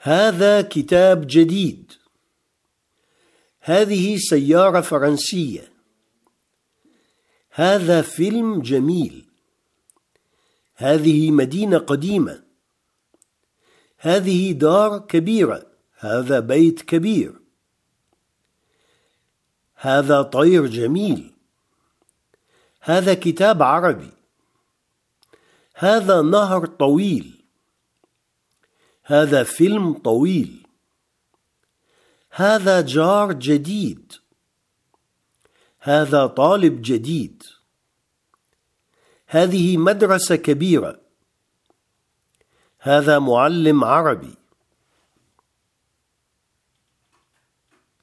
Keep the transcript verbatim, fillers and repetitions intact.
هذا كتاب جديد. هذه سيارة فرنسية. هذا فيلم جميل. هذه مدينة قديمة. هذه دار كبيرة. هذا بيت كبير. هذا طير جميل. هذا كتاب عربي. هذا نهر طويل. هذا فيلم طويل. هذا جار جديد. هذا طالب جديد. هذه مدرسة كبيرة. هذا معلم عربي.